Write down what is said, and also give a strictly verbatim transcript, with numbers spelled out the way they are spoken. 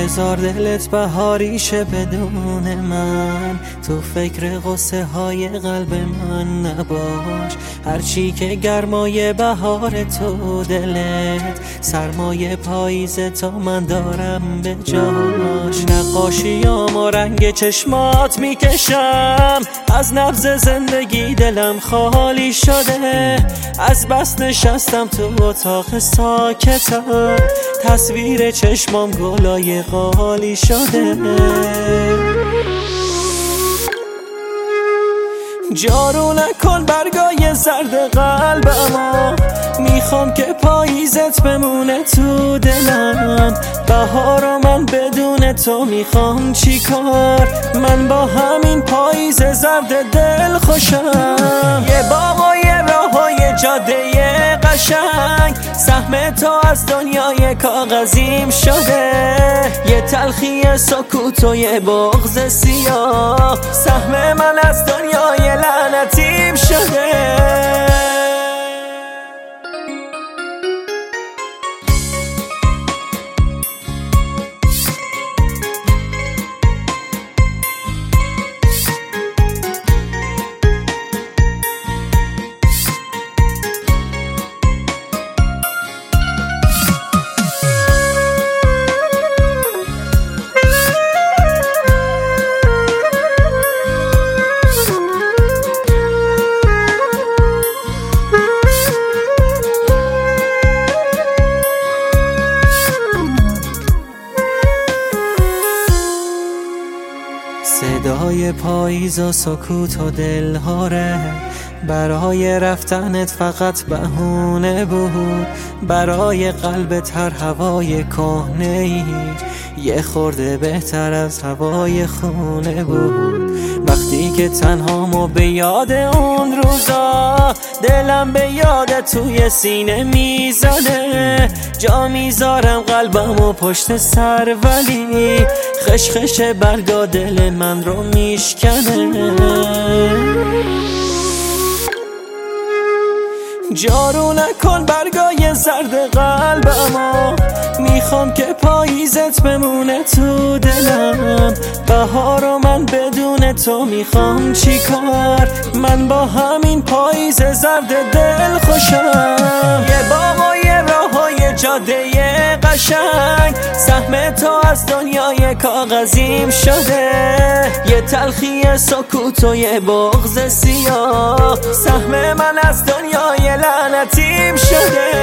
بذار دلت بهاریشه بدون من، تو فکر غصه های قلب من نباش. هرچی که گرمای بهار تو دلت، سرمای پاییز تا من دارم به جاش. نقاشیام و رنگ چشمات میکشم، از نبض زندگی دلم خالی شده. از بس نشستم تو اتاق ساکتم، تصویر چشمام گلای قالی شده. جارو نکن برگای زرد قلبمو، میخوام که پاییزت بمونه تو دلم. بهارو من بدون تو میخوام چی کار، من با همین پاییز زرد دل خوشم. یه باغ و یه راه و یه جاده قشنگ، سهم تو از دنیای کاغذیم شده. یه تلخی سکوت و یه بغض سیاه، سهم من از دنیای لعنتیم شده. صدای پاییز و سکوت و دلهاره، برای رفتنت فقط بهونه بود. برای قلبت هر هوای کهنه‌ای یه خورده بهتر از هوای خونه بود. وقتی که تنهامو به یاد اون روزا، دلم به یاد توی سینه میزنه. جا میذارم قلبمو پشت سر، ولی خشخش برگا دل من رو میشکنه. جارو نکن برگای زرد قلبمو، میخوام که پاییزت بمونه تو دلم. بهارو من بدون تو میخوام چی کار، من با همین پاییز زرد دل خوشم. یه باغ و یه راه و یه جاده قشنگ، سهم تو از دنیای کاغذیم شده. یه تلخی سکوت و یه بغض سیاه، سهم من از دنیای لعنتیم شده.